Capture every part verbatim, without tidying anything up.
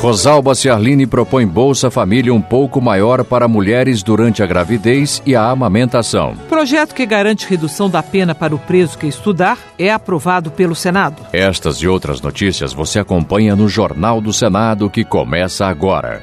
Rosalba Ciarline propõe Bolsa Família um pouco maior para mulheres durante a gravidez e a amamentação. Projeto que garante redução da pena para o preso que estudar é aprovado pelo Senado. Estas e outras notícias você acompanha no Jornal do Senado, que começa agora.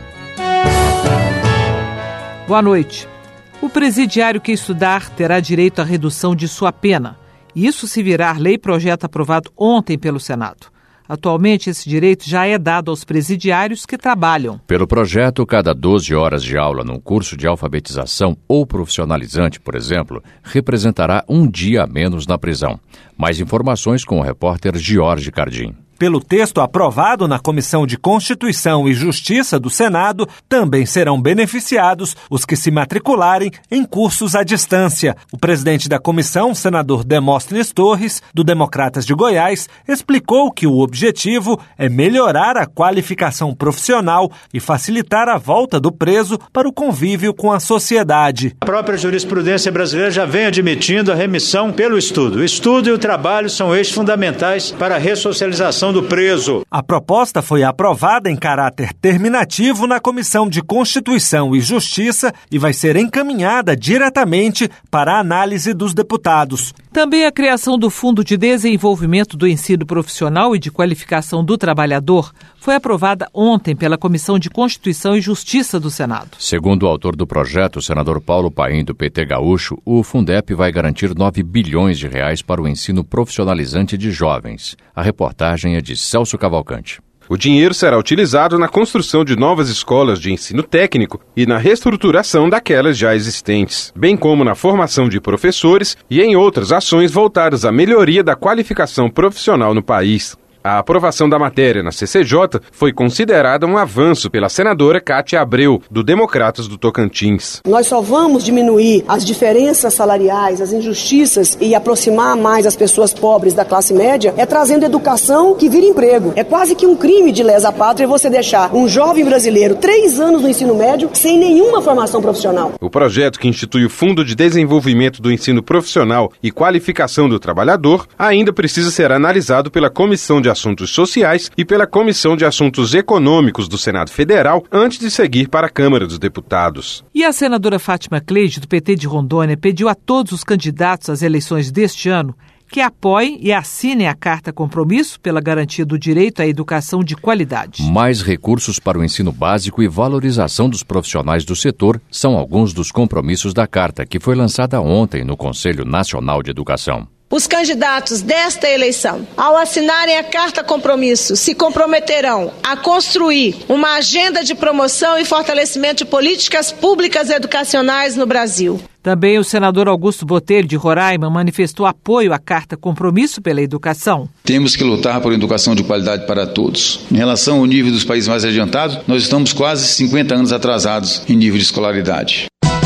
Boa noite. O presidiário que estudar terá direito à redução de sua pena. Isso se virar lei, projeto aprovado ontem pelo Senado. Atualmente, esse direito já é dado aos presidiários que trabalham. Pelo projeto, cada doze horas de aula num curso de alfabetização ou profissionalizante, por exemplo, representará um dia a menos na prisão. Mais informações com o repórter Jorge Cardim. Pelo texto aprovado na Comissão de Constituição e Justiça do Senado, também serão beneficiados os que se matricularem em cursos à distância. O presidente da comissão, senador Demóstenes Torres, do Democratas de Goiás, explicou que o objetivo é melhorar a qualificação profissional e facilitar a volta do preso para o convívio com a sociedade. A própria jurisprudência brasileira já vem admitindo a remissão pelo estudo. O estudo e o trabalho são eixos fundamentais para a ressocialização do preso. A proposta foi aprovada em caráter terminativo na Comissão de Constituição e Justiça e vai ser encaminhada diretamente para a análise dos deputados. Também a criação do Fundo de Desenvolvimento do Ensino Profissional e de Qualificação do Trabalhador foi aprovada ontem pela Comissão de Constituição e Justiça do Senado. Segundo o autor do projeto, o senador Paulo Paim, do P T Gaúcho, o Fundep vai garantir nove bilhões de reais para o ensino profissionalizante de jovens. A reportagem é de Celso Cavalcante. O dinheiro será utilizado na construção de novas escolas de ensino técnico e na reestruturação daquelas já existentes, bem como na formação de professores e em outras ações voltadas à melhoria da qualificação profissional no país. A aprovação da matéria na C C J foi considerada um avanço pela senadora Cátia Abreu, do Democratas do Tocantins. Nós só vamos diminuir as diferenças salariais, as injustiças e aproximar mais as pessoas pobres da classe média é trazendo educação que vira emprego. É quase que um crime de lesa pátria você deixar um jovem brasileiro três anos no ensino médio sem nenhuma formação profissional. O projeto, que institui o Fundo de Desenvolvimento do Ensino Profissional e Qualificação do Trabalhador, ainda precisa ser analisado pela Comissão de Assuntos Sociais e pela Comissão de Assuntos Econômicos do Senado Federal antes de seguir para a Câmara dos Deputados. E a senadora Fátima Cleide, do P T de Rondônia, pediu a todos os candidatos às eleições deste ano que apoiem e assinem a Carta Compromisso pela garantia do direito à educação de qualidade. Mais recursos para o ensino básico e valorização dos profissionais do setor são alguns dos compromissos da Carta, que foi lançada ontem no Conselho Nacional de Educação. Os candidatos desta eleição, ao assinarem a Carta Compromisso, se comprometerão a construir uma agenda de promoção e fortalecimento de políticas públicas educacionais no Brasil. Também o senador Augusto Botelho, de Roraima, manifestou apoio à Carta Compromisso pela Educação. Temos que lutar por educação de qualidade para todos. Em relação ao nível dos países mais adiantados, nós estamos quase cinquenta anos atrasados em nível de escolaridade.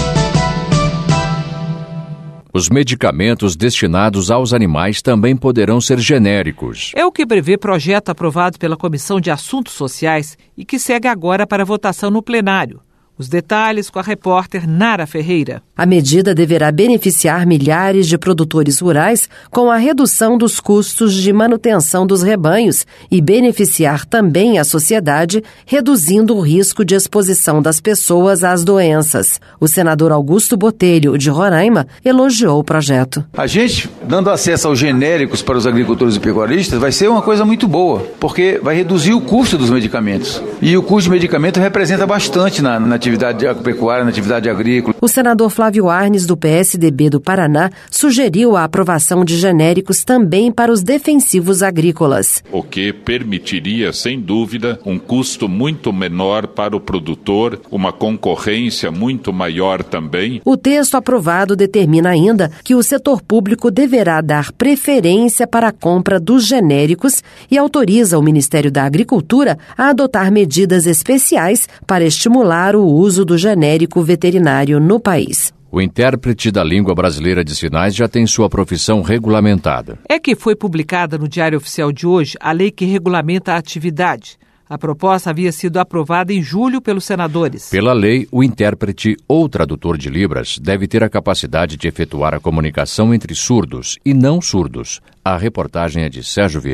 Os medicamentos destinados aos animais também poderão ser genéricos. É o que prevê projeto aprovado pela Comissão de Assuntos Sociais e que segue agora para votação no plenário. Os detalhes com a repórter Nara Ferreira. A medida deverá beneficiar milhares de produtores rurais com a redução dos custos de manutenção dos rebanhos e beneficiar também a sociedade, reduzindo o risco de exposição das pessoas às doenças. O senador Augusto Botelho, de Roraima, elogiou o projeto. A gente, dando acesso aos genéricos para os agricultores e pecuaristas, vai ser uma coisa muito boa, porque vai reduzir o custo dos medicamentos. E o custo de medicamento representa bastante na, na atividade agropecuária, na atividade agrícola. O senador Flávio Arnes, do P S D B do Paraná, sugeriu a aprovação de genéricos também para os defensivos agrícolas. O que permitiria, sem dúvida, um custo muito menor para o produtor, uma concorrência muito maior também. O texto aprovado determina ainda que o setor público deverá dar preferência para a compra dos genéricos e autoriza o Ministério da Agricultura a adotar medidas especiais para estimular o uso do genérico veterinário no país. O intérprete da língua brasileira de sinais já tem sua profissão regulamentada. É que foi publicada no Diário Oficial de hoje a lei que regulamenta a atividade. A proposta havia sido aprovada em julho pelos senadores. Pela lei, o intérprete ou tradutor de Libras deve ter a capacidade de efetuar a comunicação entre surdos e não surdos. A reportagem é de Sérgio Vieira.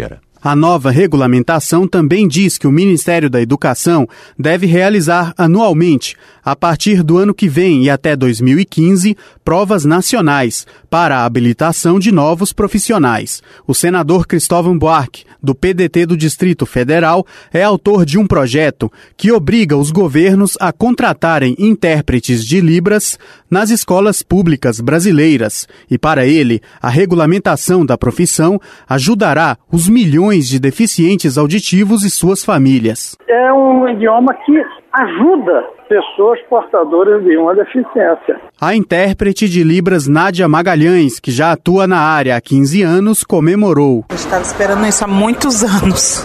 A nova regulamentação também diz que o Ministério da Educação deve realizar anualmente, a partir do ano que vem e até dois mil e quinze, provas nacionais para a habilitação de novos profissionais. O senador Cristóvão Buarque, do P D T do Distrito Federal, é autor de um projeto que obriga os governos a contratarem intérpretes de Libras nas escolas públicas brasileiras. E para ele, a regulamentação da profissão ajudará os milhões de deficientes auditivos e suas famílias. É um idioma que ajuda pessoas portadoras de uma deficiência. A intérprete de Libras Nádia Magalhães, que já atua na área há quinze anos, comemorou. Eu estava esperando isso há muitos anos.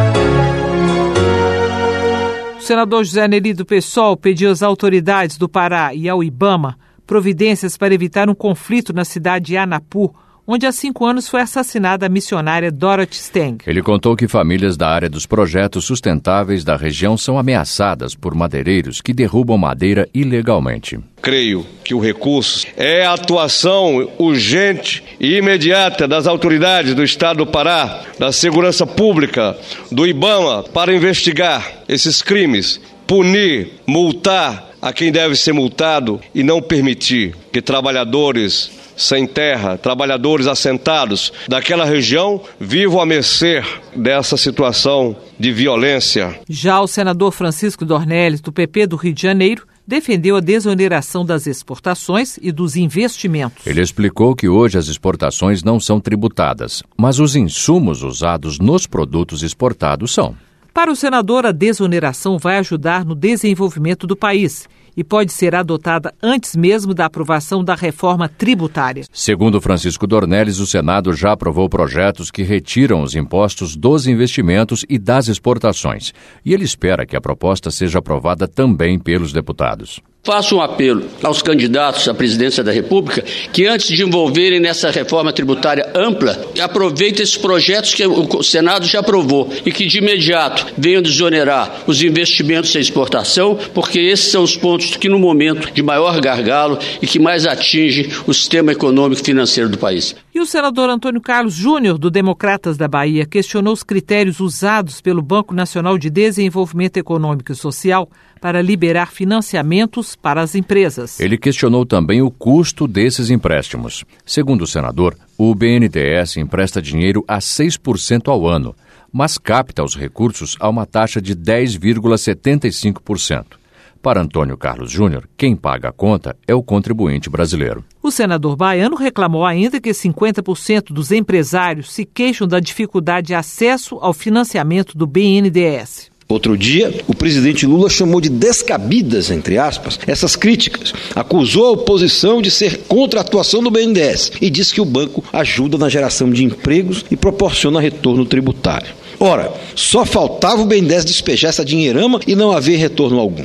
O senador José Neri do PSOL pediu às autoridades do Pará e ao IBAMA providências para evitar um conflito na cidade de Anapu, onde há cinco anos foi assassinada a missionária Dorothy Steng. Ele contou que famílias da área dos projetos sustentáveis da região são ameaçadas por madeireiros que derrubam madeira ilegalmente. Creio que o recurso é a atuação urgente e imediata das autoridades do Estado do Pará, da Segurança Pública, do IBAMA, para investigar esses crimes, punir, multar a quem deve ser multado e não permitir que trabalhadores sem terra, trabalhadores assentados daquela região vivam à mercê dessa situação de violência. Já o senador Francisco Dornelles, do P P do Rio de Janeiro, defendeu a desoneração das exportações e dos investimentos. Ele explicou que hoje as exportações não são tributadas, mas os insumos usados nos produtos exportados são. Para o senador, a desoneração vai ajudar no desenvolvimento do país e pode ser adotada antes mesmo da aprovação da reforma tributária. Segundo Francisco Dornelles, o Senado já aprovou projetos que retiram os impostos dos investimentos e das exportações. E ele espera que a proposta seja aprovada também pelos deputados. Faço um apelo aos candidatos à presidência da República que, antes de envolverem nessa reforma tributária ampla, aproveitem esses projetos que o Senado já aprovou e que, de imediato, venham desonerar os investimentos e a exportação, porque esses são os pontos que, no momento de maior gargalo e que mais atinge o sistema econômico e financeiro do país. E o senador Antônio Carlos Júnior, do Democratas da Bahia, questionou os critérios usados pelo Banco Nacional de Desenvolvimento Econômico e Social para liberar financiamentos para as empresas. Ele questionou também o custo desses empréstimos. Segundo o senador, o B N D E S empresta dinheiro a seis por cento ao ano, mas capta os recursos a uma taxa de dez vírgula setenta e cinco por cento. Para Antônio Carlos Júnior, quem paga a conta é o contribuinte brasileiro. O senador baiano reclamou ainda que cinquenta por cento dos empresários se queixam da dificuldade de acesso ao financiamento do B N D E S. Outro dia, o presidente Lula chamou de descabidas, entre aspas, essas críticas. Acusou a oposição de ser contra a atuação do B N D E S e disse que o banco ajuda na geração de empregos e proporciona retorno tributário. Ora, só faltava o B N D E S despejar essa dinheirama e não haver retorno algum.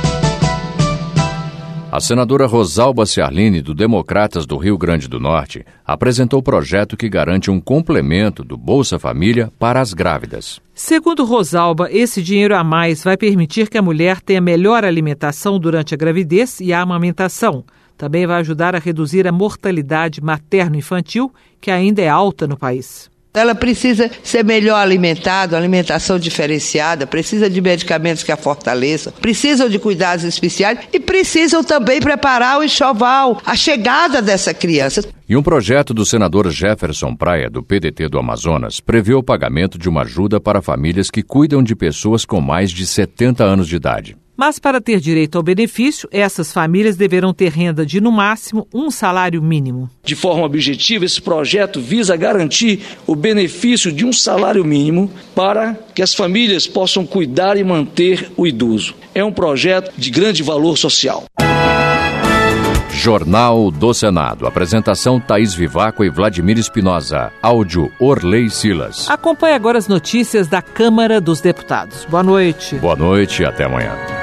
A senadora Rosalba Ciarline, do Democratas do Rio Grande do Norte, apresentou o projeto que garante um complemento do Bolsa Família para as grávidas. Segundo Rosalba, esse dinheiro a mais vai permitir que a mulher tenha melhor alimentação durante a gravidez e a amamentação. Também vai ajudar a reduzir a mortalidade materno-infantil, que ainda é alta no país. Ela precisa ser melhor alimentada, alimentação diferenciada, precisa de medicamentos que a fortaleçam, precisam de cuidados especiais e precisam também preparar o enxoval, a chegada dessa criança. E um projeto do senador Jefferson Praia, do P D T do Amazonas, prevê o pagamento de uma ajuda para famílias que cuidam de pessoas com mais de setenta anos de idade. Mas para ter direito ao benefício, essas famílias deverão ter renda de, no máximo, um salário mínimo. De forma objetiva, esse projeto visa garantir o benefício de um salário mínimo para que as famílias possam cuidar e manter o idoso. É um projeto de grande valor social. Jornal do Senado. Apresentação Thaís Vivaco e Vladimir Espinosa. Áudio Orley Silas. Acompanhe agora as notícias da Câmara dos Deputados. Boa noite. Boa noite e até amanhã.